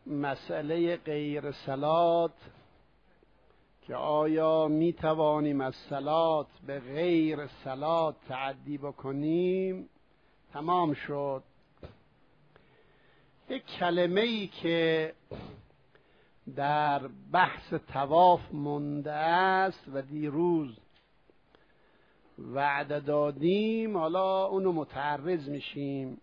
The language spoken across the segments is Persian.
مسئله غیر صلات که آیا می توانیم از صلات به غیر صلات تعدی بکنیم تمام شد. یک کلمه ای که در بحث طواف مونده است و دیروز وعده دادیم، حالا اونو متعرض میشیم.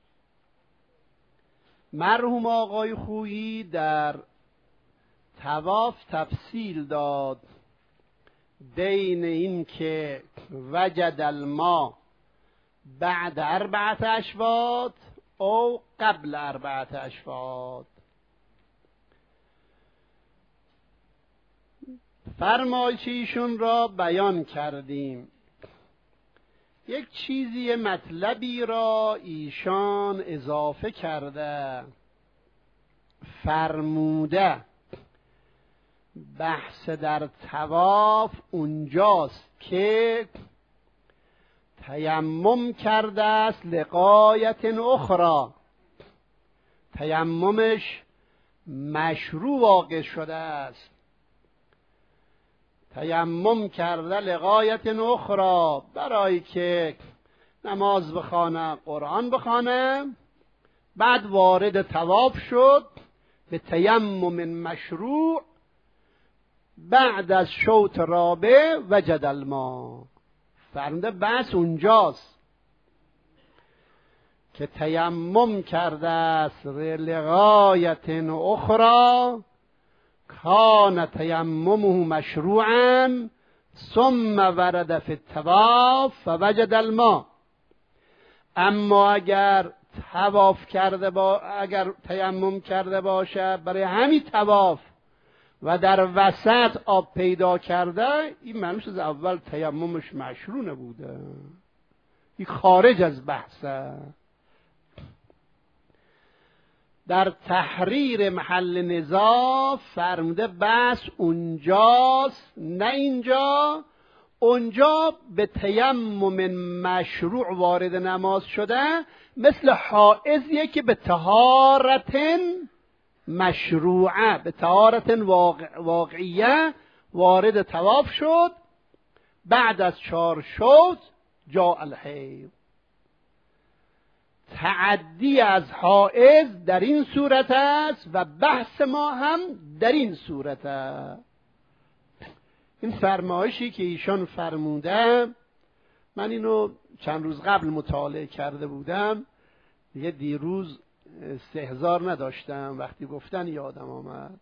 مرحوم آقای خویی در طواف تفصیل داد بین این که وجد الماء بعد 4 اشواط او قبل 4 اشواط. فرمایش ایشون را بیان کردیم. یک چیزی مطلبی را ایشان اضافه کرده، فرموده بحث در طواف اونجاست که تیمم کرده است لغایت اخرى، تیممش مشروع واقع شده است. تیمم کرده لغایت اخرى، برای که نماز بخوانه، قرآن بخوانه، بعد وارد طواف شد به تیمم مشروع. بعد از شوط رابع وجد الماء. فرموده بس اونجاست که تیمم کرده است لغایت اخرى کان تیممه مشروعا ثم ورد فی الطواف فوجد الماء. اما اگر طواف کرده اگر تیمم کرده باشه برای همین طواف و در وسط آب پیدا کرده، این معنیش از اول تیممش مشروع نبوده، این خارج از بحثه. در تحریر محل نزاع فرموده بس اونجاست، نه اینجا. اونجا به تیمم مشروع وارد نماز شده، مثل حائضیه که به طهارت مشروعه، به طهارت واقعیه وارد طواف شد. بعد از 4 شوط جاء الحیض. تعدی از حائض در این صورت است و بحث ما هم در این صورت است. این فرمایشی که ایشان فرموده، من اینو چند روز قبل مطالعه کرده بودم، دیگه دیروز استحضار نداشتم، وقتی گفتن یادم آمد.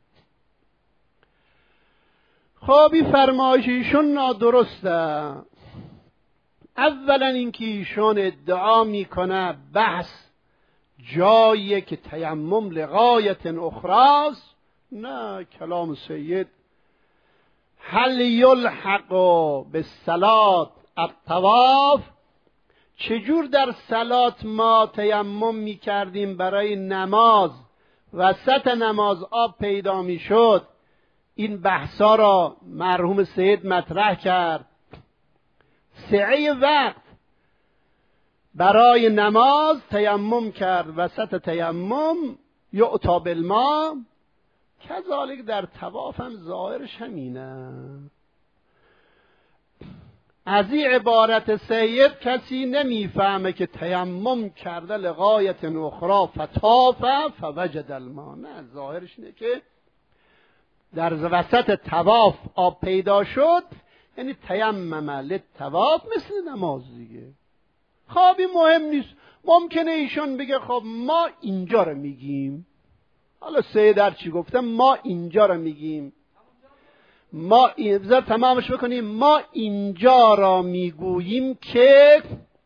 خب این فرمایش ایشون نادرسته. اولا اینکه ایشون ادعا میکنه بحث جاییه که تیمم لغایت اخراست. نه، کلام سید هل یلحق بالصلاة الطواف، چجور در صلات ما تیمم میکردیم برای نماز، وسط نماز آب پیدا میشد. این بحثا را مرحوم سید مطرح کرد. سعه وقت برای نماز تیمم کرد، وسط تیمم یعطی بالماء. کذالک در طواف هم ظاهرش همینه. از این عبارت سید کسی نمیفهمه که تیمم کرده لغایت اخرى فطاف فوجد الماء. نه، ظاهرش اینه که در وسط طواف آب پیدا شد، یعنی تیمم للطواف مثل نماز دیگه. خب این مهم نیست. ممکنه ایشون بگه خب ما اینجا رو میگیم، حالا سید هر چی گفتم ما اینجا رو میگیم، ما اینجا تمامش بکنیم، ما اینجا را میگوییم که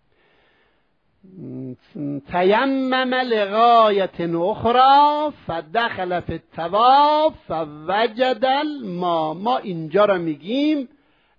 تیمم لغایت اخرى فدخل فی الطواف فوجد الماء. ما اینجا را میگیم.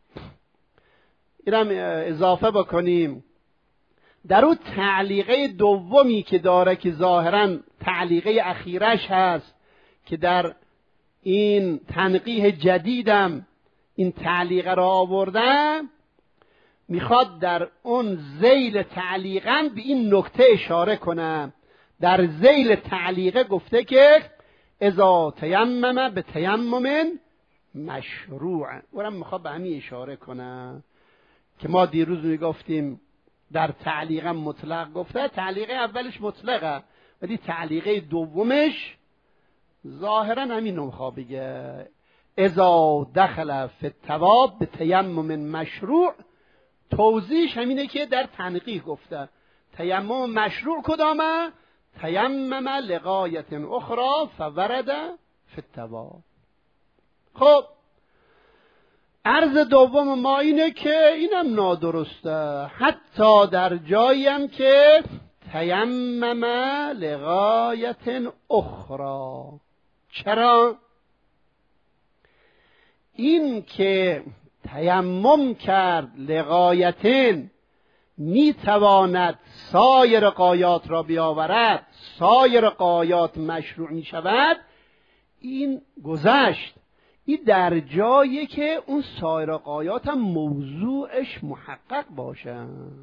اینم اضافه بکنیم در اون تعلیقه دومی که داره، که ظاهرا تعلیقه اخیرش هست، که در این تنقیح جدیدم این تعلیقه را آورده، میخواد در اون ذیل تعلیقاً به این نکته اشاره کنه. در ذیل تعلیقه گفته که اذا تیمم به تیمم مشروع. اونم میخواد به همین اشاره کنه که ما دیروز میگفتیم در تعلیقم مطلق گفته، تعلیقه اولش مطلقه ولی تعلیقه دومش ظاهرا همین رو میخواد بگه اذا دخل فی الطواف به تیمم مشروع. توضیحش همینه که در تنقیح گفته تیمم مشروع کدامه؟ تیمم لغایت اخرى فورد فی الطواف. خب عرض دوم ما اینه که اینم نادرسته، حتی در جایی هم که تیمم لغایت اخرى. چرا؟ این که تیمم کرد لغایتن میتواند سایر غایات را بیاورد، سایر غایات مشروع می شود، این گذشت. این در جایی که اون سایر غایات هم موضوعش محقق باشه.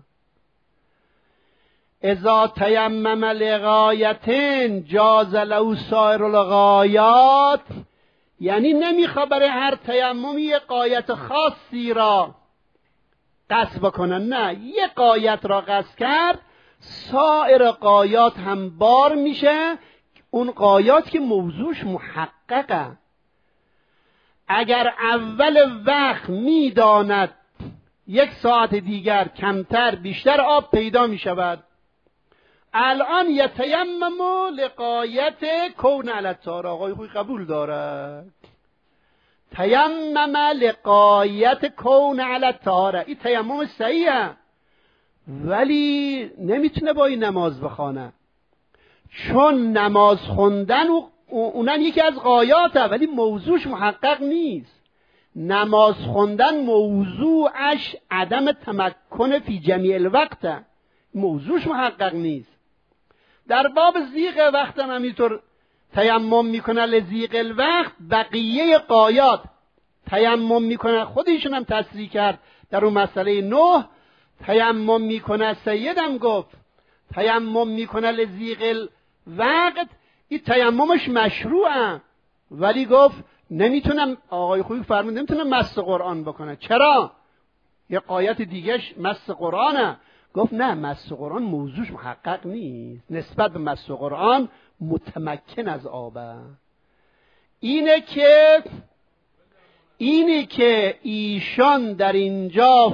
اذا تیمم لغایتن جاز له سایر الغایات، یعنی نمیخواد برای هر تیمم یه غایت خاصی را قصد بکنه، نه، یه غایت را قصد کرد سایر غایات هم بار میشه، اون غایات که موضوعش محققه. اگر اول وقت میداند 1 ساعت دیگر کمتر بیشتر آب پیدا میشود، الان یتیمم لغایت کون علی الطهاره. آقای خوی قبول داره تیمم لغایت کون علی الطهاره، این تیمم صحیحه ولی نمیتونه با این نماز بخونه، چون نماز خوندن اونم یکی از غایاته ولی موضوعش محقق نیست. نماز خوندن موضوعش عدم تمکن فی جمیع الوقت، موضوعش محقق نیست. در باب زیغ وقت هم همینطور تیمم میکنه لزیغ الوقت، بقیه غایات تیمم میکنه، خودشون هم تصریح کرد در اون مسئله 9 تیمم میکنه، سیدم گفت تیمم میکنه لزیغ الوقت، این تیممش مشروعه ولی گفت نمیتونم، آقای خویی فرمود نمیتونم مس قرآن بکنه. چرا؟ یه غایت دیگهش مس قرآنه. گفت نه، مس قرآن موضوعش محقق نیست، نسبت به مس قرآن متمکن از آبه. اینه که ایشان در اینجا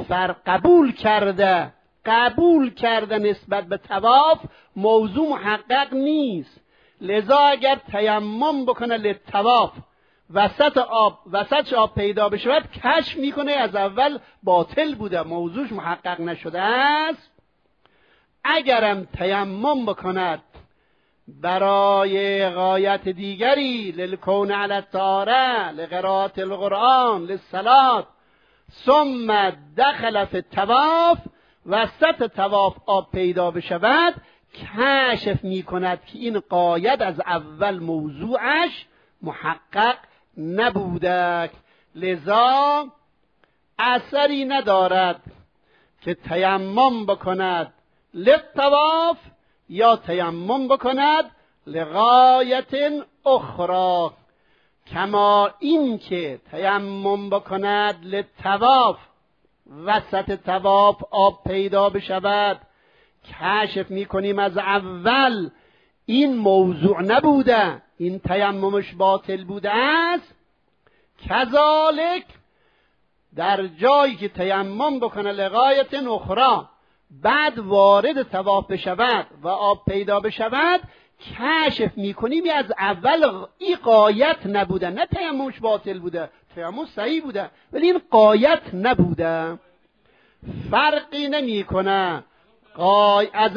قبول کرده نسبت به طواف موضوع محقق نیست. لذا اگر تیمم بکنه لطواف وسطش آب پیدا بشود، کشف میکنه از اول باطل بوده، موضوعش محقق نشده است. اگرم تیمم بکند برای غایت دیگری، للکون علی الطهاره، لقراءة القرآن، للصلاة، ثم دخل فی الطواف، وسط طواف آب پیدا بشود، کشف میکند که این غایت از اول موضوعش محقق نبوده، لذا اثری ندارد که تیمم بکند للطواف یا تیمم بکند لغایت اخرى. کما این که تیمم بکند للطواف، وسط طواف آب پیدا بشود، کشف میکنیم از اول این موضوع نبوده، این تیممش باطل بوده است. کذالک در جایی که تیمم بکنه لغایت اخرى، بعد وارد طواف بشود و آب پیدا بشود، کشف میکنیم از اول این غایت نبوده، نه تیممش باطل بوده، تیمم صحیح بوده ولی این غایت نبوده. فرقی نمیکنه، از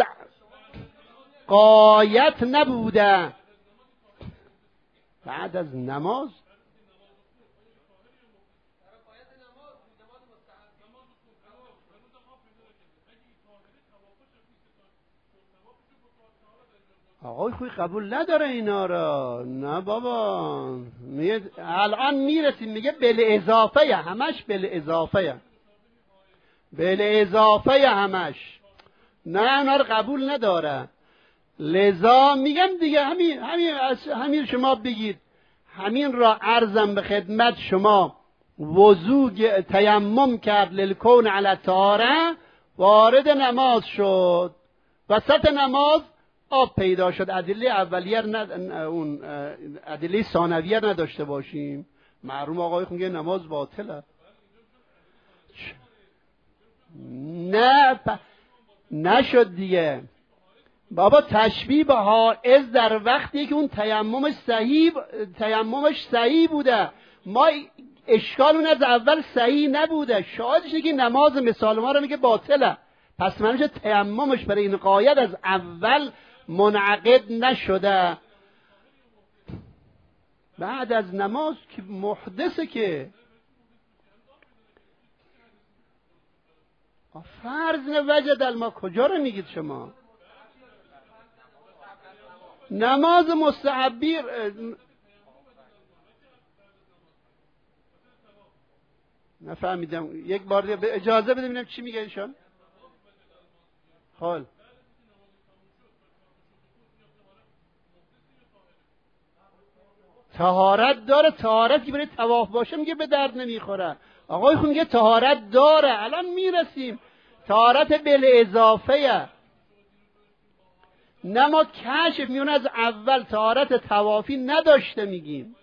غایت نبوده بعد از نماز. آقای خوی قبول نداره اینا را، نه بابا، الان میرسیم میگه بل اضافه، همش بل اضافه همش، نه اونا رو قبول نداره. لذا میگم دیگه همین شما بگید، همین را عرضم به خدمت شما. وضو تیمم کرد للکون علی الطهاره، وارد نماز شد، وسط نماز آب پیدا شد. ادله اولیه اون ادله ثانویه نداشته باشیم. محروم آقای میگه نماز باطله. نه نشد دیگه بابا. تشبیه به حائض در وقتی که اون تیممش صحیح بوده. ما اشکال اون از اول صحیح نبوده، شاهدش که نماز مثال ما رو میگه باطله، پس معنیش تیممش برای این قاید از اول منعقد نشده. بعد از نماز که محدثه که فرض وجد الماء. کجا رو میگید شما؟ نماز مستحبی نفهمیدم. یک بار دیگه اجازه بده ببینم چی میگه ایشان. حال طهارت داره. طهارت که برای طواف باشه میگه به درد نمیخوره. آقای خون میگه طهارت داره. الان میرسیم. طهارت بالاضافه. نه ما کشف میون از اول طهارت طوافی نداشته میگیم.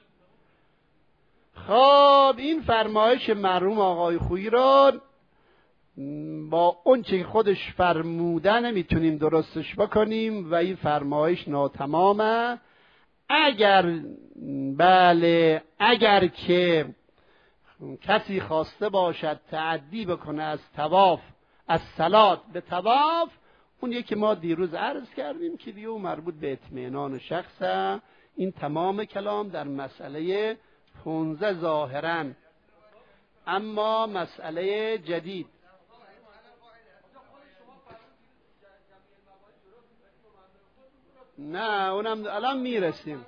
خب این فرمایش مرحوم آقای خویی را با اون چه خودش فرموده نمیتونیم درستش بکنیم و این فرمایش ناتمامه. اگر که کسی خواسته باشد تعدی بکنه از طواف، از صلات به طواف، اون یکی ما دیروز عرض کردیم که دیو مربوط به اطمینان شخصه. این تمام کلام در مسئله 15 ظاهرا. اما مسئله جدید نه، اونم الان میرسیم.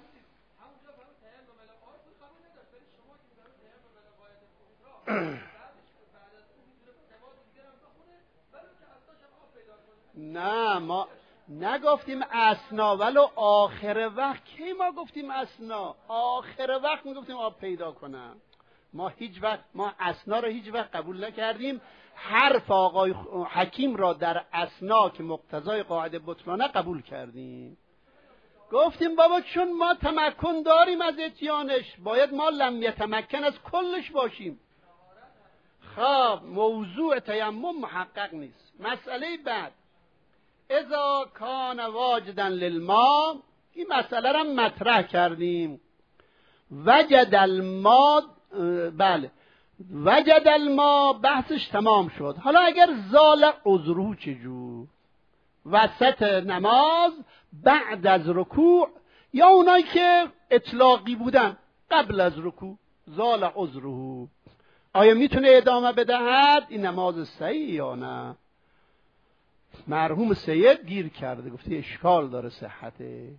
نه ما نگفتیم اسنا، ولو آخر وقت. کی ما گفتیم اسنا؟ آخر وقت میگفتیم آب پیدا کنم. ما اسنا رو هیچ وقت قبول نکردیم. حرف آقای حکیم را در اسنا که مقتضای قاعده بطلانه قبول کردیم. گفتیم بابا چون ما تمکن داریم از اتیانش، باید ما لم یتمکن از کلش باشیم. خب موضوع تیمم محقق نیست. مسئله بعد، اذا کان واجدا للماء، این مسئله را مطرح کردیم. وجد الماء، بله وجد الماء بحثش تمام شد. حالا اگر زال عذره چجور؟ وسط نماز، بعد از رکوع، یا اونایی که اطلاقی بودن قبل از رکوع، زال عذره، آیا میتونه ادامه بدهد این نماز صحیح یا نه؟ مرحوم سید گیر کرده، گفته اشکال داره صحتش.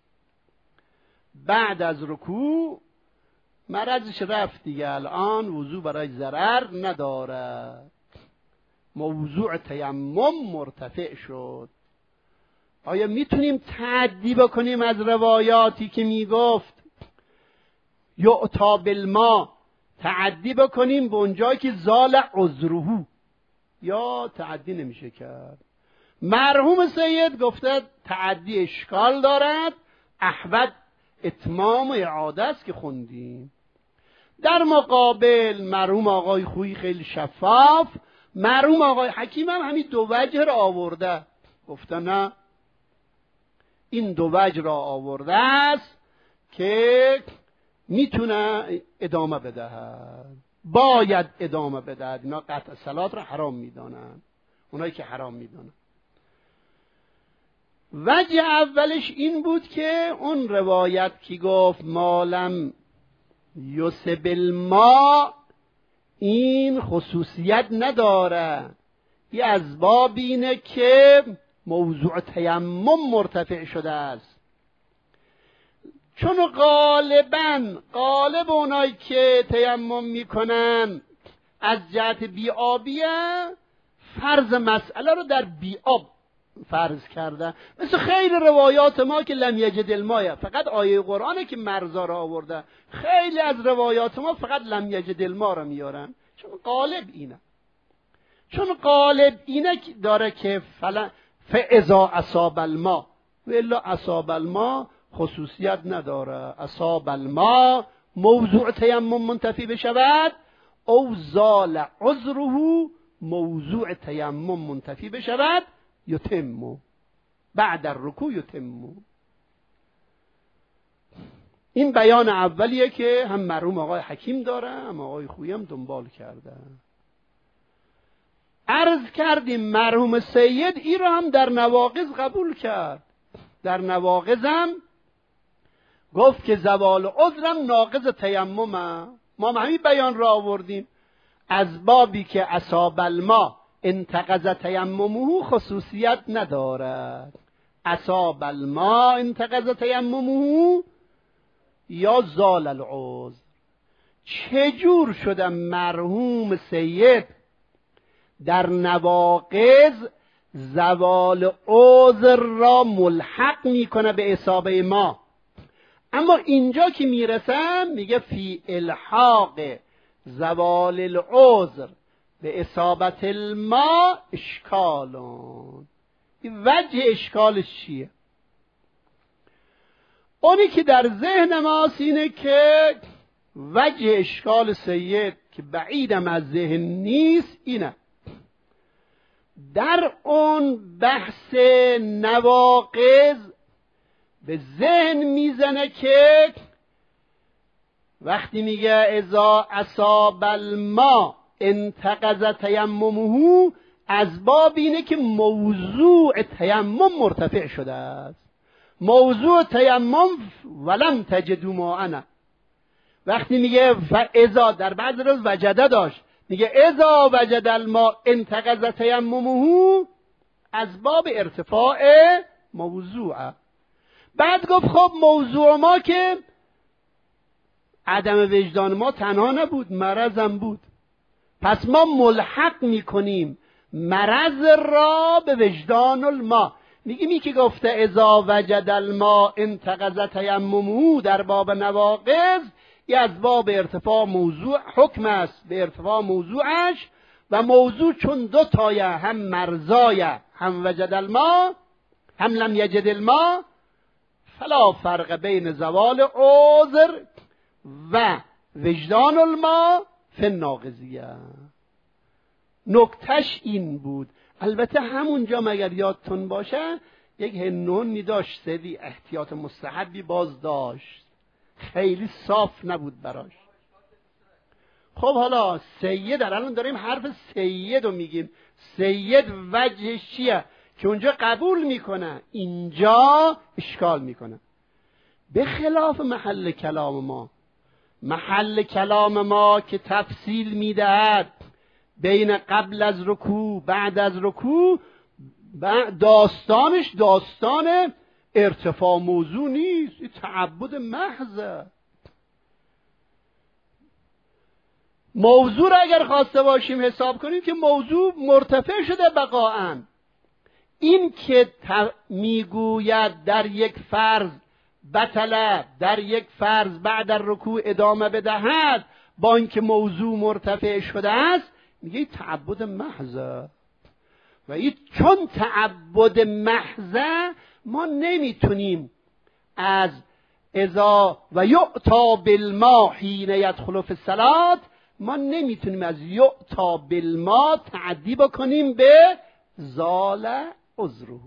بعد از رکوع مرضش رفت دیگه، الان وضو برای ضرر ندارد. موضوع تیمم مرتفع شد. آیا میتونیم تعدی بکنیم از روایاتی که میگفت یعطا بالماء، تعدی بکنیم به اونجایی که زال عذره، یا تعدی نمیشه کرد؟ مرحوم سید گفته تعدی اشکال دارد، احوط اتمام و اعاده است که خوندیم. در مقابل مرحوم آقای خویی خیلی شفاف، مرحوم آقای حکیم هم همین دو وجه را آورده. گفته نه، این دو وجه را آورده است که میتونه ادامه بدهد، باید ادامه بدهد. اینا قطع صلات را حرام میدانند، اونایی که حرام میدانند. وجه اولش این بود که اون روایت کی گفت مالم یصب الماء، این خصوصیت نداره. یه از باب اینه که موضوع تیمم مرتفع شده است. چون غالب اونایی که تیمم میکنن از جهت بیابیه، فرض مسئله رو در بیاب فرض کردن، مثل خیلی روایات ما که لم یجد الماء، فقط آیه قرآنه که مرزا را آورده. خیلی از روایات ما فقط لم یجد الماء را میارن، چون قالب اینه داره که فاذا اصاب الماء، و الا اصاب الماء خصوصیت نداره. اصاب الماء موضوع تیمم منتفی بشود، او زال عذره موضوع تیمم منتفی بشود، یتم بعد الرکوع یتم. این بیان اولیه که هم مرحوم آقای حکیم داره، هم آقای خویی هم دنبال کرده. عرض کردیم مرحوم سید این را هم در نواقض قبول کرد. در نواقضم گفت که زوال عذرم ناقض تیممه. ما همین بیان را آوردیم، از بابی که اصاب الماء انتقض تیممه خصوصیت ندارد. اصاب الماء انتقض تیممه یا زال العذر. چجور شده مرحوم سید در نواقض زوال عذر را ملحق میکنه به اصابه ما، اما اینجا که میرسم میگه فی الحاق زوال العذر به اصابت الماء اشکالون. وجه اشکالش چیه؟ اونی که در ذهن ماست اینه که وجه اشکال سید که بعیدم از ذهن نیست اینه، در اون بحث نواقض به ذهن میزنه که وقتی میگه اذا اصاب الماء انتقض تیممه، از باب اینه که موضوع تیمم مرتفع شده است. موضوع تیمم ولم تجدوا ماء، وقتی میگه فاذا در بعض روز وجده داشت، میگه اذا وجد الماء انتقض تیممه، از باب ارتفاع موضوعه. بعد گفت خب موضوع ما که عدم وجدان ما تنها نبود، مرضم بود، پس ما ملحق میکنیم مرض را به وجدان الماء. میگیم این که گفته اذا وجد الماء انتقض تیممه در باب نواقض، این از باب ارتفاع موضوع حکم است به ارتفاع موضوعش، و موضوع چون دو تایه، هم مرزایه هم وجد الماء هم لم یجد الماء، فلا فرق بین زوال عذر و وجدان الماء فی الناقضیه. نکتش این بود. البته همونجا مگر یادتون باشه یک هنونی داشت، سری احتیاط مستحبی باز داشت، خیلی صاف نبود براش. خب حالا سید، الان داریم حرف سید رو میگیم، سید وجهش چیه که اونجا قبول میکنه اینجا اشکال میکنه، به خلاف محل کلام ما. محل کلام ما که تفصیل میدهد بین قبل از رکوع بعد از رکوع، داستانش داستان ارتفاع موضوع نیست، این تعبد محضه. موضوع را اگر خواسته باشیم حساب کنیم که موضوع مرتفع شده بقاءً. این که میگوید در یک فرض بطله، در یک فرض بعد از رکوع ادامه بدهد با اینکه موضوع مرتفع شده است، میگه تعبد محضه. و این چون تعبد محضه ما نمیتونیم از اذا و یعطا بالماء حین یدخل فی الصلاة، ما نمیتونیم از یعطا بالماء تعدی بکنیم به زال عذره.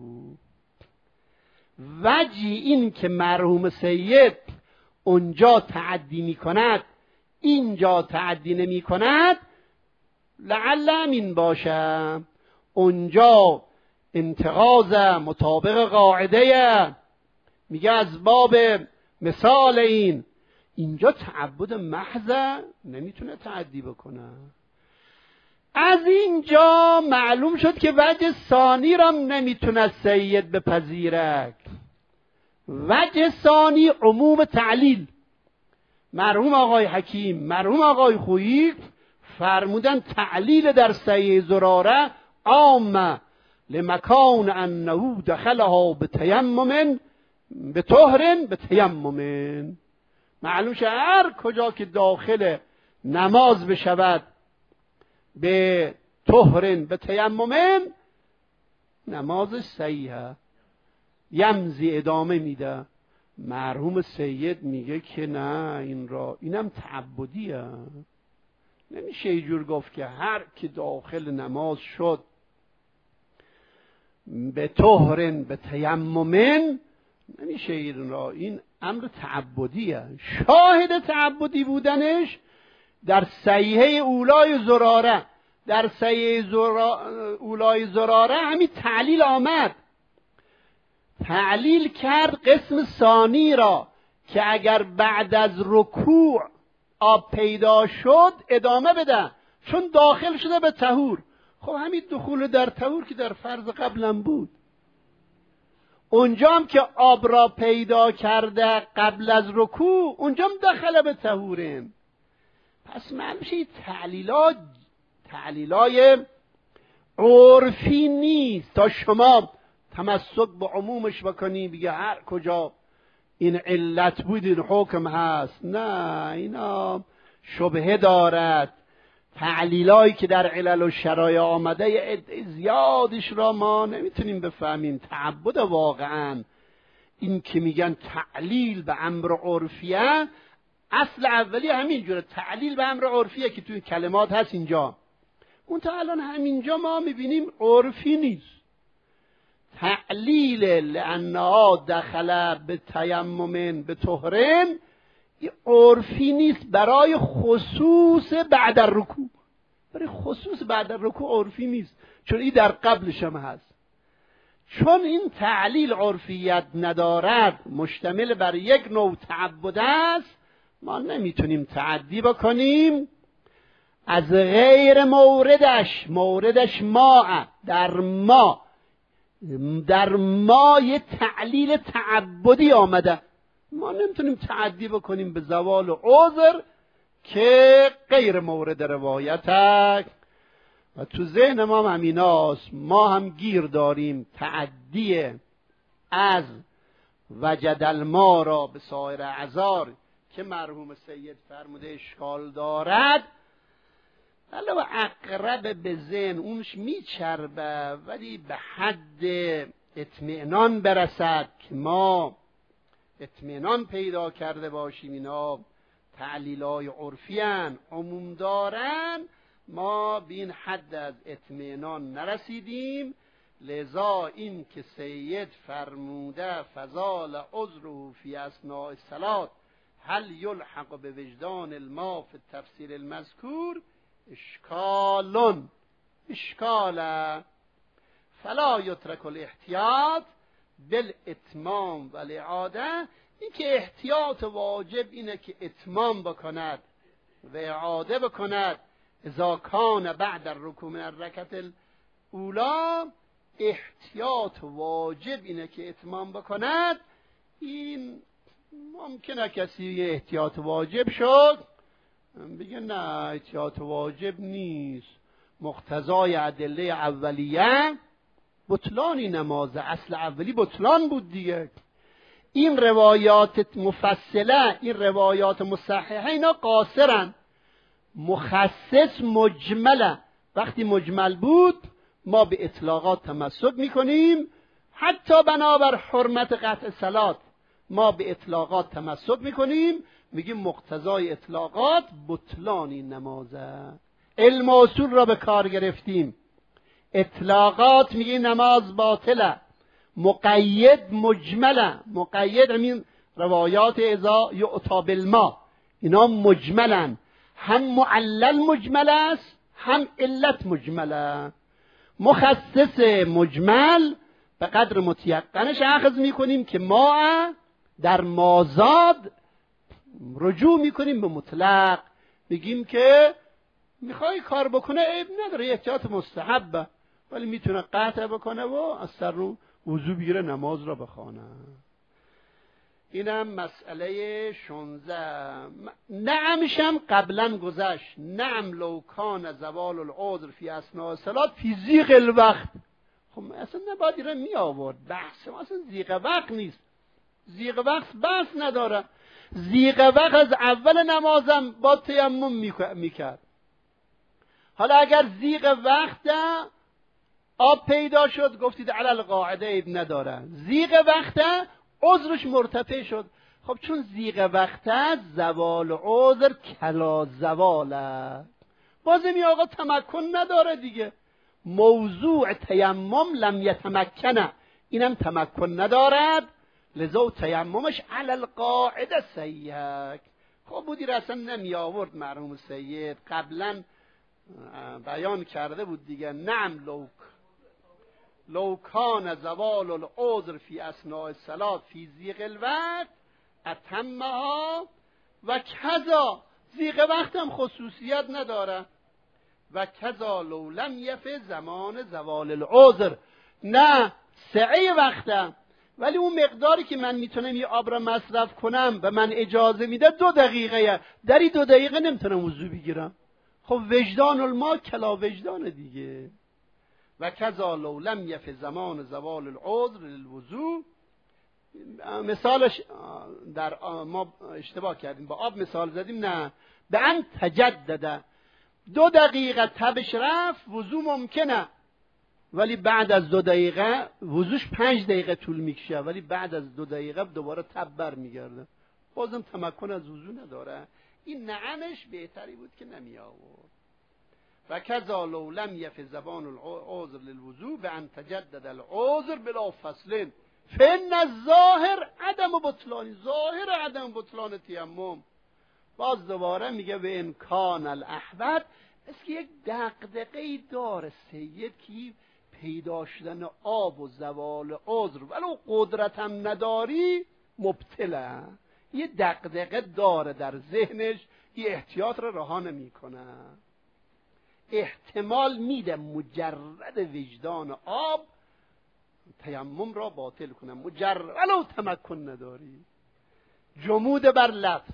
وجه این که مرحوم سید اونجا تعدی میکند اینجا تعدی نمی کند، لعل این باشه اونجا انتقاض مطابق قاعده، میگه از باب مثال این، اینجا تعبد محض نمیتونه تعدی بکنه. از اینجا معلوم شد که وجه ثانی را نمیتونه سید بپذیره. وجه ثانی عموم تعلیل. مرحوم آقای حکیم، مرحوم آقای خویی فرمودن تعلیل در صحیح زراره عامه لمکان انه دخلها بتیمم بطهر بتیمم. معلوم شه هر کجا که داخل نماز بشود به طهر بتیمم نمازش صحیحه. یمزی ادامه میده. مرحوم سید میگه که نه، اینم تعبدیه. نمیشه اینجور گفت که هر که داخل نماز شد به طهر به تیمم، نمیشه این امر تعبدیه. شاهد تعبدی بودنش در صحیحه اولای زراره، در صحیحه اولای زراره همین تعلیل آمد. تعلیل کرد قسم ثانی را که اگر بعد از رکوع آب پیدا شد ادامه بده، چون داخل شده به طهور. خب همین دخول در طهور که در فرض قبلم بود، اونجام که آب را پیدا کرده قبل از رکوع اونجام داخل به طهورن. پس معلوم شه تعلیلای عرفی نیست تا شما تمسک به عمومش بکنی بگه هر کجا این علت بود این حکم هست. نه، اینا شبهه دارد. تعلیلایی که در علل و شرایع آمده زیادش را ما نمیتونیم بفهمیم. تعبد واقعا این که میگن تعلیل به امر عرفیه، اصل اولی همینجوره. تعلیل به امر عرفیه که توی کلمات هست اینجا، اون تا الان همینجا ما میبینیم عرفی نیست. تعلیل لانها دخل به تیمم به طهرن عرفی نیست، برای خصوص بعد الرکوع. برای خصوص بعد الرکوع عرفی نیست، چون این در قبلش هم هست. چون این تعلیل عرفیت ندارد، مشتمل بر یک نوع تعبد است، ما نمیتونیم تعدی بکنیم از غیر موردش ما در ما یه تعلیل تعبدی آمده. ما نمیتونیم تعدی بکنیم به زوال عذر که غیر مورد روایت است. و تو ذهن ما همیناست. ما هم گیر داریم تعدی از وجد الماء را به سایر اعذار که مرحوم سید فرموده اشکال دارد، علاوه اقرب به ذهن اونش میچربه، ولی به حد اطمینان برسد که ما اطمینان پیدا کرده باشیم اینا تعلیلای عرفی ان عموم دارن، ما به این حد از اطمینان نرسیدیم. لذا این که سید فرموده فضال عذره فی اثناء الصلاة هل یلحق به وجدان الماء فی التفسیر المذکور اشکاله فلا یترک الاحتیاط بالاتمام و الاعاده. این که احتیاط واجب اینه که اتمام بکند و اعاده بکند. اذا کان بعد الرکوع من الرکعة الاولی، احتیاط واجب اینه که اتمام بکند. این ممکنه کسی احتیاط واجب شد بگه نه احتیاط واجب نیست، مقتضای ادله اولیه بطلانی نماز اصل اولی بطلان بود دیگه. این روایات مفصله، این روایات مصححه اینا قاصرن، مخصص مجمله. وقتی مجمل بود ما به اطلاقات تمسک میکنیم، حتی بنابر حرمت قطع صلات ما به اطلاقات تمسک میکنیم، میگیم مقتضای اطلاقات بطلانی نمازه. علم و اصول را به کار گرفتیم. اطلاقات میگه نماز باطله، مقید مجمله. مقید همین روایات اذا یعطی بالماء، اینا مجملن، هم معلل مجمل است هم علت مجمله. مخصص مجمل به قدر متیقنش اخذ میکنیم که ما در مازاد رجوع میکنیم به مطلق، بگیم که میخوای کار بکنه عیب نداره، احتیاط مستحبه، ولی میتونه قطع بکنه و از سر رو وضو بگیره نماز را بخونه. اینم مسئله 16. نعمشم قبلا گذشت. نعم لو کان زوال العذر فی اثناء الصلاة فی ضیق الوقت. خب اصلا نباید ایره می آورد. بحث ما اصلا زیغ وقت نیست. زیغ وقت بحث نداره. زیغ وقت از اول نمازم با تیمم میکرد. حالا اگر زیغ وقت آب پیدا شد گفتید علی القاعده عیب نداره. زیغ وقت عذرش مرتفع شد. خب چون زیغ وقت زوال عذر کلا زواله، بازمی آقا تمکن نداره دیگه. موضوع تیمم لم یتمکنه، اینم تمکن ندارد، لذا تیممش علی القاعده سیک. خب بودی رسن نمی آورد مرحوم سید، قبلا بیان کرده بود دیگه. نعم لو کان زوال العذر فی اثناء الصلاة فی ضیق الوقت اتمها و کذا. ضیق وقت هم خصوصیت نداره. و کذا لو لم یفه زمان زوال العذر، نه سعی وقتم، ولی اون مقداری که من میتونم یه آب را مصرف کنم و من اجازه میده 2 دقیقه، در این 2 دقیقه نمیتونم وضو بگیرم. خب وجدان الماء کلا وجدان دیگه. و کذا لو لم یفه زمان زوال العذر للوضو. مثالش در ما اشتباه کردیم، با آب مثال زدیم، نه به ان تجدد. 2 دقیقه تبش رفت وضو ممکنه، ولی بعد از 2 دقیقه وضوش 5 دقیقه طول میکشه، ولی بعد از 2 دقیقه دوباره تب بر میگرده، بازم تمکن از وضو نداره. این نعمش بهتری بود که نمی آورد. و کذا لو لم یف زبان العذر للوضو به ان تجدد العذر بلا فصل فن الظاهر عدم بطلان. ظاهر عدم بطلان تیمم. باز دوباره میگه به امکان الاحوط، اسکی یک دغدغه‌ای داره سید که پیدا شدن آب و زوال عذر ولو قدرت هم نداری مبتله. یه دغدغه داره در ذهنش، یه احتیاط رو رها نمیکنه. احتمال میده مجرد وجدان آب تیمم را باطل کنه، مجرد ولو تمکن نداری. جمود بر لفظ.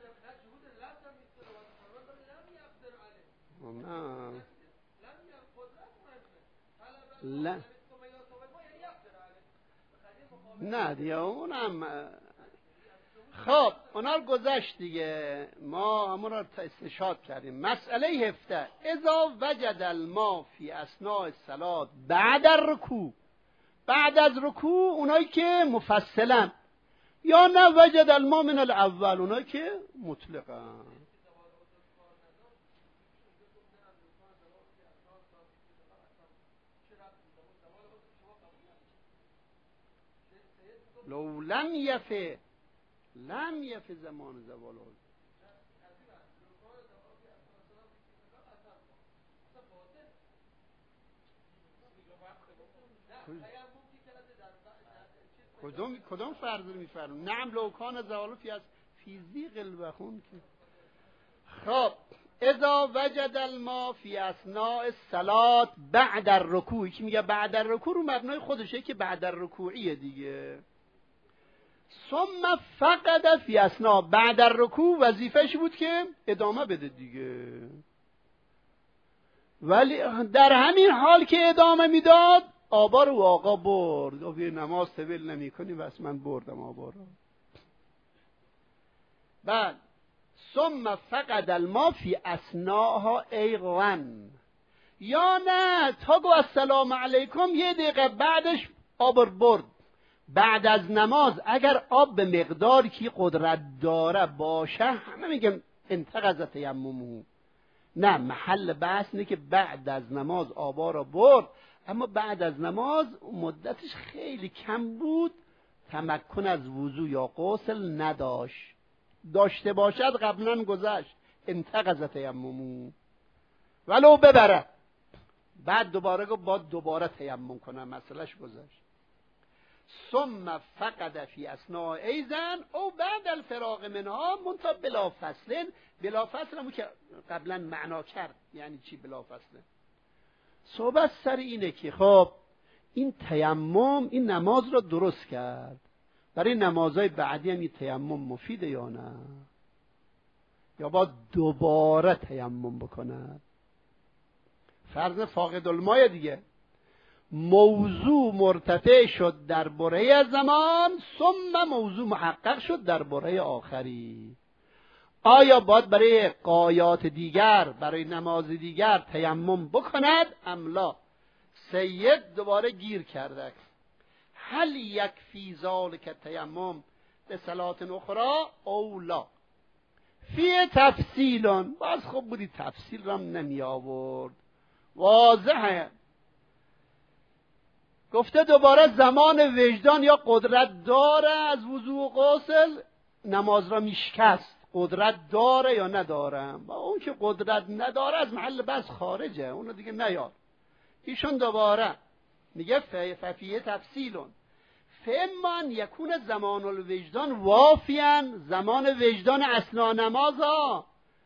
نه دیگه اونم خب اونا رو گذشت دیگه، ما همون رو استشهاد کردیم. مسئله 17 اذا وجد الماء فی اثناء الصلاة بعد الرکوع. بعد از رکوع اونایی که مفصلن، یا نه وجد الماء من الاول اونایی که مطلقن. لو لم یفه زمان زوال عذر. کدام فرض رو میفرمون؟ نعم لو کان زوال فی ضیق الوقت. خب اذا وجد الماء فی اثناء الصلاة بعد الرکوع، که میگه بعد الرکوع رو مبنای خودشه که بعد الرکوعیه دیگه. ثم فقد فی اثناء، بعد الرکوع وظیفه‌اش بود که ادامه بده دیگه، ولی در همین حال که ادامه میداد آبا رو آقا برد. گفت یه نماز طویل نمی کنی، بس من بردم آبا رو. بعد ثم فقد الماء فی اثناءها ایغوان، یا نه تا گو السلام علیکم یه دقیقه بعدش آب برد. بعد از نماز اگر آب به مقداری که قدرت داره باشه همه میگن انتقض تیممه. نه، محل بحث اینه که بعد از نماز آبا را برد، اما بعد از نماز مدتش خیلی کم بود، تمکن از وضو یا غسل نداشت. داشته باشد قبلا گذشت انتقض تیممه، ولو ببره. بعد دوباره گفت باید دوباره تیمم کنم، مسئلهش گذشت. ثم فقد فی اثناء ایزن او بعد الفراغ منها منتها بلا فصل. بلا فصل همون که قبلا معنا کرد، یعنی چی بلا فصل؟ صحبت سر اینه که خب این تیمم این نماز را درست کرد، برای نمازهای بعدی هم این تیمم مفیده یا نه؟ یا باید دوباره تیمم بکند؟ فرض فاقد الماء دیگه. موضوع مرتفع شد در بره زمان، ثم موضوع محقق شد در بره آخری. آیا باید برای غایات دیگر، برای نماز دیگر تیمم بکند ام لا؟ سید دوباره گیر کرده. هل یکفی ذلک تیمم به صلات اخرى او لا؟ فی تفصیلون، باز خوب بودی تفصیل را نمی آورد، واضحه. گفته دوباره زمان وجدان یا قدرت داره از وضو و غسل نماز را میشکست، قدرت داره یا نداره؟ با اون که قدرت نداره از محل بس خارجه، اونو دیگه نیار. ایشون دوباره میگه ففیه تفصیلون فمان یکون زمان الوجدان وافیان، زمان وجدان اثنا نماز ها.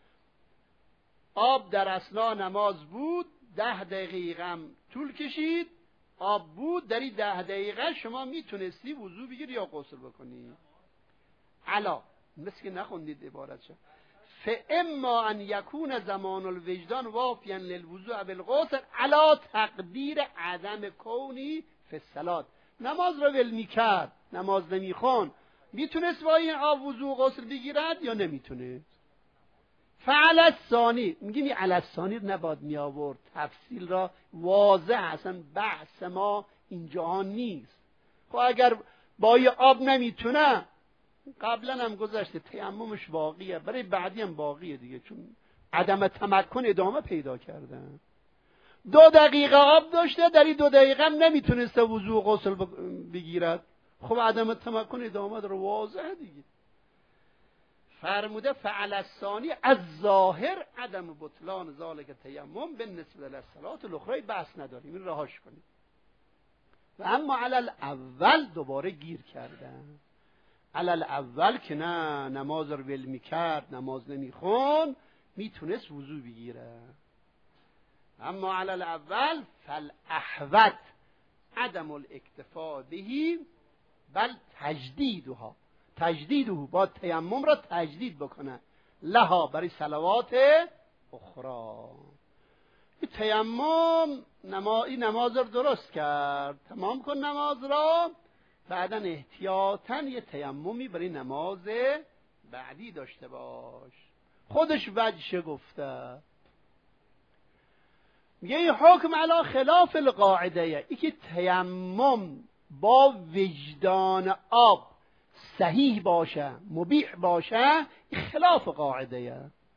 آب در اثنا نماز بود، 10 دقیقه هم طول کشید، آب بود، در این 10 دقیقه شما میتونستی وضو بگیری یا غسل بکنی. علا مثل که نخوندید عبارتشو. فاما ان یکون زمان الوجدان وافیا للوضوء بالغسل علا تقدیر عدم کونی فی الصلاه. نماز را ول میکرد، نماز نمیخوان، میتونست با این آب وضو و غسل بگیرد یا نمیتونه؟ فعل الثانی، میگیم این علی الثانی نباید می آورد، تفصیل را واضح، اصلا بحث ما اینجا نیست. خب اگر با یه آب نمیتونه، قبلا هم گذشته تیممش باقیه، برای بعدی هم باقیه دیگه، چون عدم تمکن ادامه پیدا کردن. 2 دقیقه آب داشته، در این 2 دقیقه هم نمیتونسته وضو و غسل بگیرد، خب عدم تمکن ادامه رو واضحه دیگه. فرموده فعل الثانی از ظاهر عدم بطلان ذالک تیمم بالنسبه للصلاه الاخرى، بحث نداریم، این رهاش کنیم. و اما علی الاول دوباره گیر کردن. علی الاول که نه، نماز رو ول میکرد، نماز نمیخون، میتونست وضو بگیره. اما علی الاول فالاحوط عدم الاکتفاء به بل تجدیدها، با تیمم را تجدید بکنه لها برای صلوات اخرى. این تیمم این نماز رو درست کرد، تمام کن نماز را، بعدا احتیاطاً یه تیممی برای نماز بعدی داشته باش. خودش وجه گفته، میگه این حکم علی خلاف القاعده، ای که تیمم با وجدان آب صحیح باشه، مبیح باشه، خلاف قاعده.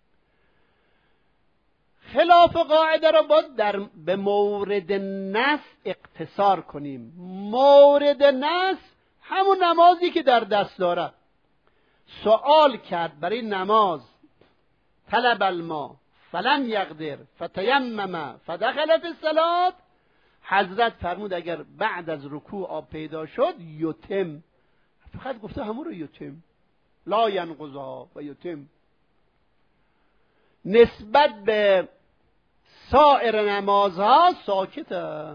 خلاف قاعده را باید به مورد نص اقتصار کنیم. مورد نص همون نمازی که در دست داره. سوال کرد برای نماز، طلب الماء فلم یقدر فتیمم فدخل فی الصلاة، حضرت فرمود اگر بعد از رکوع آب پیدا شد یتم، فقط گفته همون رو یتم، لا ینقضها و یتم. نسبت به سایر نمازها ساکته.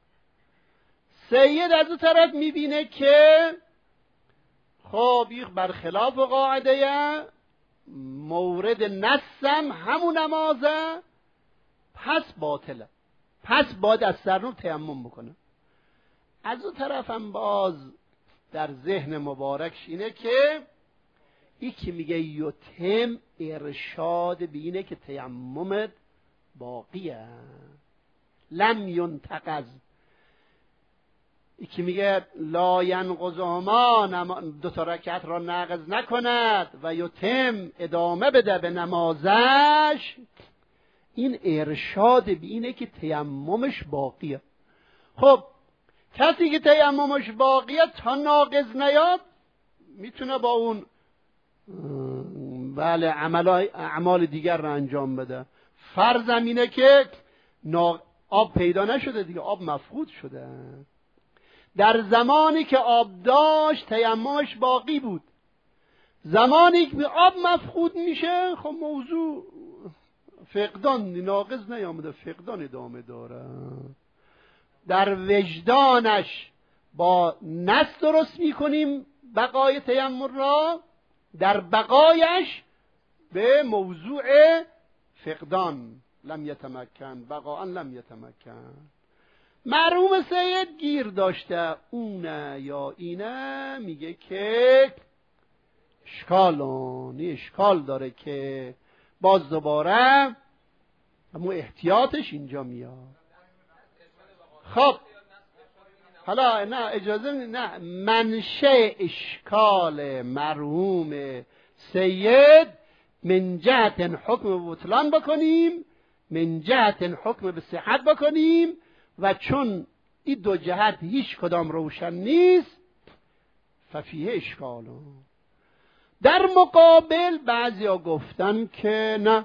سید از اون طرف میبینه که خب این برخلاف قاعده، مورد نصم همون نمازه، پس باطله، پس باید از سرنو تیمم بکنه. از اون طرف هم باز در ذهن مبارکش اینه که این که میگه یتم ارشاد به اینه که تیممت باقیه، لم ینتقض. این که میگه لا ینقضهما، 2 رکعت را نقض نکند و یتم ادامه بده به نمازش، این ارشاد به اینه که تیممش باقیه. خب کسی که تیممش باقیه تا ناقض نیاد میتونه با اون بله اعمال دیگر را انجام بده. فرضم اینه که آب پیدا نشده دیگه، آب مفقود شده. در زمانی که آب داشت تیممش باقی بود، زمانی که آب مفقود میشه خب موضوع فقدان، ناقض نیامده، فقدان ادامه داره. در وجدانش با نص درست میکنیم بقای تیمم را، در بقایش به موضوع فقدان لم یتمکن، بقاء لم یتمکن. مرحوم سید گیر داشته اونه یا اینه، میگه که اشکال داره که باز دوباره همون احتیاطش اینجا میاد. خب حالا نه اجازه نه، منشأ اشکال مرحوم سید من جهت حکم بطلان بکنیم، من جهت حکم به صحت بکنیم، و چون این دو جهت هیچ کدام روشن نیست ففیه اشکال. در مقابل بعضیا گفتن که نه،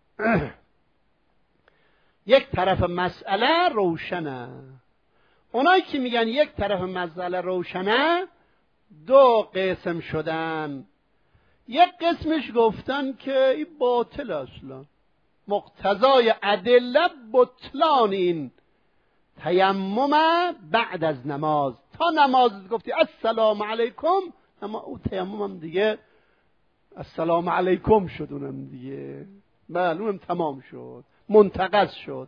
یک طرف مسئله روشنه. اونایی که میگن یک طرف مسئله روشنه دو قسم شدن. یک قسمش گفتن که این باطل، اصلا مقتضای ادله بطلان این تیمم بعد از نماز. تا نماز گفتی السلام علیکم، اما او تیمم هم دیگه السلام علیکم شد، اونم دیگه معلومم تمام شد، منتقض شد.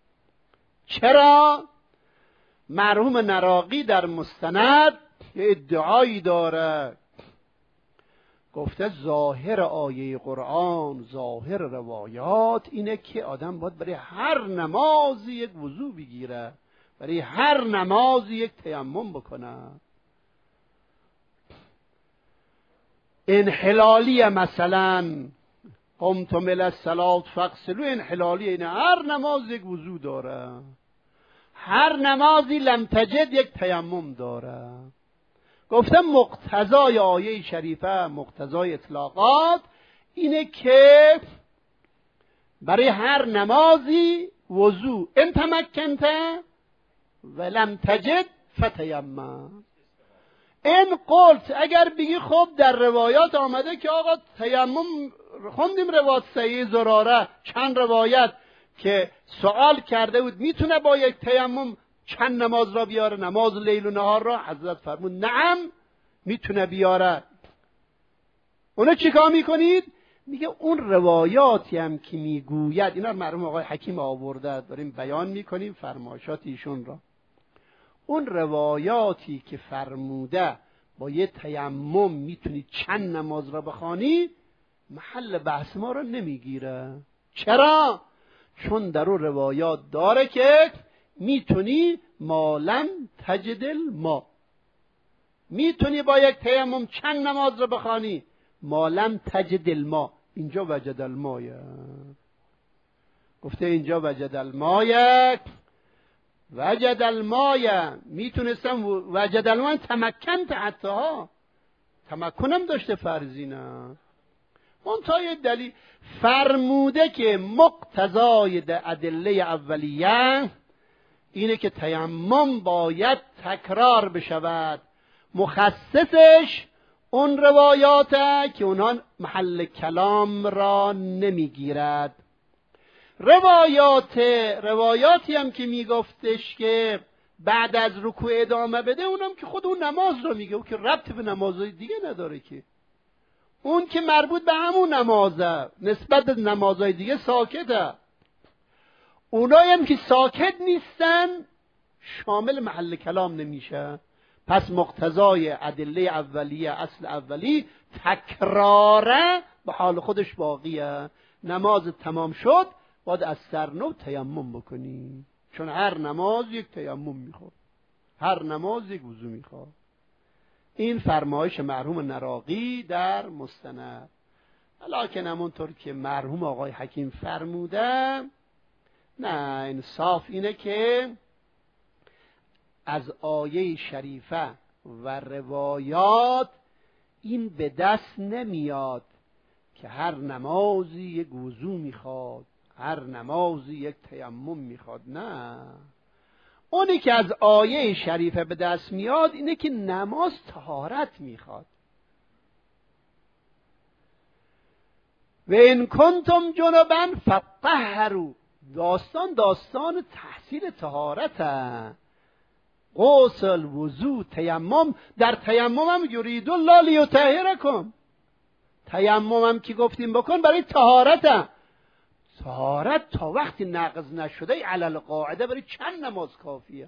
چرا؟ مرحوم نراقی در مستند یه ادعایی داره، گفته ظاهر آیه قرآن، ظاهر روایات اینه که آدم باید برای هر نمازی یک وضو بگیره، برای هر نمازی یک تیمم بکنه. انحلالی مثلا قمتم الی الصلاة فاغسلوا، انحلالی اینه هر نماز یک وضو داره، هر نمازی لم تجد یک تیمم داره. گفتم مقتضای آیه شریفه، مقتضای اطلاقات اینه که برای هر نمازی وضو ان تمکنت و لم تجد فتیمم. این قلت اگر بگی خب در روایات آمده که آقا تیمم، خوندیم روایت صحیح زراره چند روایت که سوال کرده بود میتونه با یک تیمم چند نماز را بیاره، نماز لیل و نهار را. حضرت فرمود نعم میتونه بیاره. اونو چیکار میکنید؟ میگه اون روایاتی هم که میگوید، اینا مرحوم آقای حکیم آورده، داریم بیان میکنیم فرمایشات ایشون را. اون روایاتی که فرموده با یه تیمم میتونی چند نماز را بخوانی، محل بحث ما را نمیگیره. چرا؟ چون در اون روایات داره که میتونی مالم تجد الماء، میتونی با یک تیمم چند نماز رو بخوانی، مالم تجد الماء. اینجا وجد الماء، گفته اینجا وجد الماء، وجد الماء، میتونستم وجد الماء تمکنت، حتی ها تمکنم داشته فرضی نه. منتهای دلیل فرموده که مقتضای ادله اولیه اینه که تیمم باید تکرار بشود. مخصصش اون روایاته که اونها محل کلام را نمیگیرد. روایاتی هم که میگفتش که بعد از رکوع ادامه بده، اونم که خود اون نماز را میگه، اون که ربط به نمازهای دیگه نداره، که اون که مربوط به همون نمازه، نسبت به نمازهای دیگه ساکته. اونایی هم که ساکت نیستن شامل محل کلام نمیشه. پس مقتضای ادله اولیه، اصل اولی تکراره به حال خودش باقیه. نماز تمام شد باید از سرنو تیمم بکنی، چون هر نماز یک تیمم میخواد، هر نماز یک وضو میخواد. این فرمایش مرحوم نراقی در مستند. لکن همونطور که مرحوم آقای حکیم فرموده، نه، انصاف اینه که از آیه شریفه و روایات این به دست نمیاد که هر نمازی یک وضو میخواد، هر نمازی یک تیمم میخواد. نه، اونی که از آیه شریفه به دست میاد اینه که نماز طهارت میخواد. و ان کنتم جنبا فطهروا، داستان تحصیل طهارته. غسل، وضو، تیمم. در تیمم هم یرید الله لیطهرکم، تیمم هم که گفتیم بکن برای طهارته. طهارت تا وقتی نقض نشده علل قاعده برای چند نماز کافیه.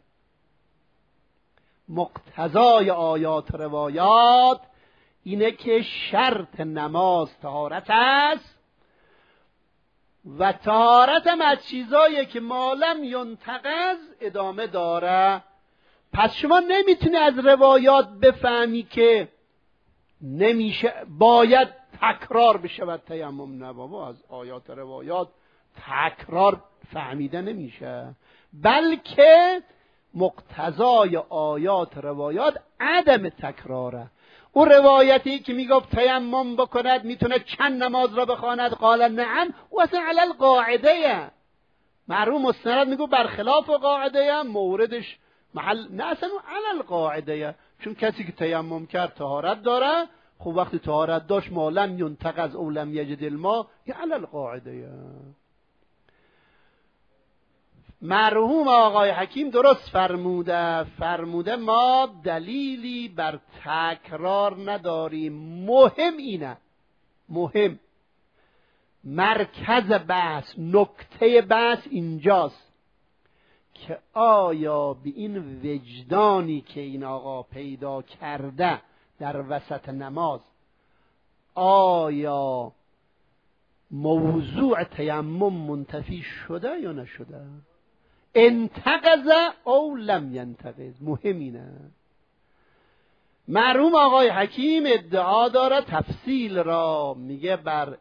مقتضای آیات روایات اینه که شرط نماز طهارت است و طهارت هم از چیزایی که مالم ینتقض ادامه داره. پس شما نمیتونی از روایات بفهمی که نمیشه باید تکرار بشه و تیمم. نه بابا، از آیات روایات تکرار فهمیده نمیشه، بلکه مقتضای آیات روایات عدم تکراره. اون روایتی که میگفت تیمم بکند میتونه چند نماز را بخواند قال نعم، او اصلا علل قاعده مرحوم مستند میگو برخلاف قاعده موردش محل نه، اصلا علل قاعده. چون کسی که تیمم کرد طهارت داره، خب وقتی طهارت داشت ما لم ینتقض او لم یجد الماء، یه علل قاعده. مرحوم آقای حکیم درست فرموده ما دلیلی بر تکرار نداریم. مهم اینه، مهم مرکز بحث، نکته بحث اینجاست که آیا به این وجدانی که این آقا پیدا کرده در وسط نماز، آیا موضوع تیمم منتفی شده یا نشده؟ انتقض او لم ینتقض. مهم اینه. مرحوم آقای حکیم ادعا داره تفصیل را میگه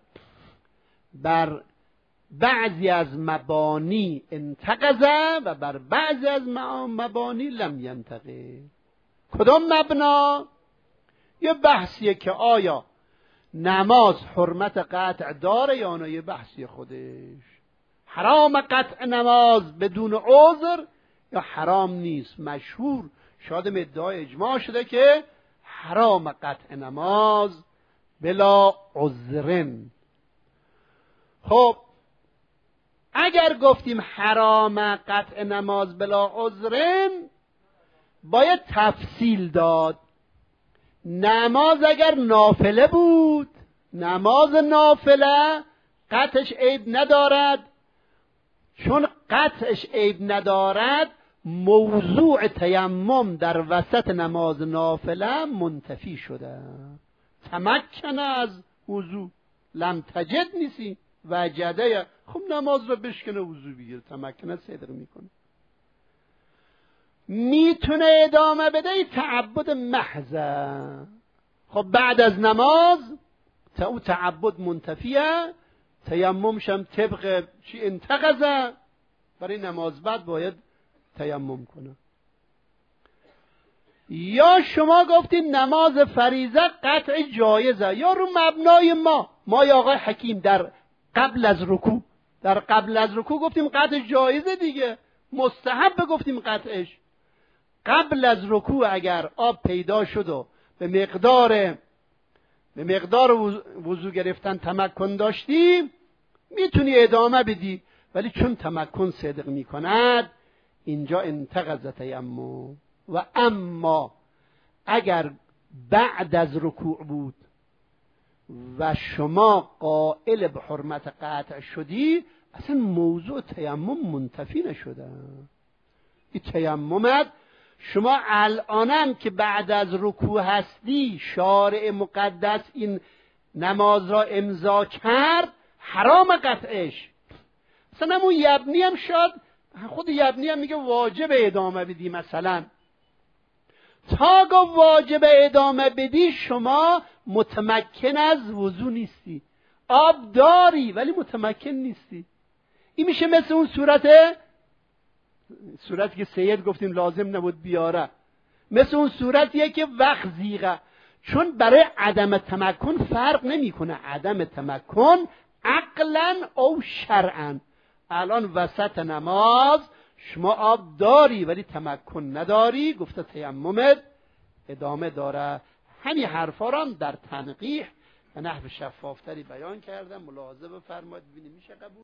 بر بعضی از مبانی انتقض و بر بعضی از مبانی لم ینتقض. کدام مبنا؟ یه بحثیه که آیا نماز حرمت قطع داره یا نه، یه بحثی خودش. حرام قطع نماز بدون عذر یا حرام نیست. مشهور شادم ادعای اجماع شده که حرام قطع نماز بلا عذرن. خب اگر گفتیم حرام قطع نماز بلا عذرن، باید تفصیل داد. نماز اگر نافله بود، نماز نافله قطعش عیب ندارد. چون قطعش عیب ندارد، موضوع تیمم در وسط نماز نافله منتفی شده. تمکن از وضو، لم تجد نیستی وجده، خب نماز رو بشکنه وضو بگیر، تمکن صدق میکنه، میتونه ادامه بده. تعبد محضه. خب بعد از نماز او تعبد منتفیه، تیممش هم طبق چی انتقضه، برای نماز بعد باید تیمم کنه. یا شما گفتید نماز فریضه قطع جایزه، یا رو مبنای ما یا آقای حکیم در قبل از رکوع گفتیم قطع جایزه دیگه، مستحب گفتیم قطعش. قبل از رکوع اگر آب پیدا شد و به مقدار وضو گرفتن تمکن داشتی، میتونی ادامه بدی، ولی چون تمکن صدق میکند اینجا انتقض تیمم. و اما اگر بعد از رکوع بود و شما قائل به حرمت قطع شدی، اصلا موضوع تیمم منتفی نشده. این تیممت شما الانم که بعد از رکوع هستی، شارع مقدس این نماز را امضا کرد، حرام قطعش. مثلا اون یبنی هم شاد، خود یبنی هم میگه واجب ادامه بدی. مثلا تا گفت واجب ادامه بدی، شما متمکن از وضو نیستی، آب داری ولی متمکن نیستی. این میشه مثل اون صورتی که سید گفتیم لازم نبود بیاره، مثل اون صورتیه که وقت زیغه. چون برای عدم تمکن فرق نمیکنه، عدم تمکن عقلا او شرعا. الان وسط نماز شما آب داری ولی تمکن نداری، گفته تیممت ادامه داره. همین حرفا را هم در تنقیح و نحو شفافتری بیان کردم، ملاحظه بفرمایید ببینید میشه قبول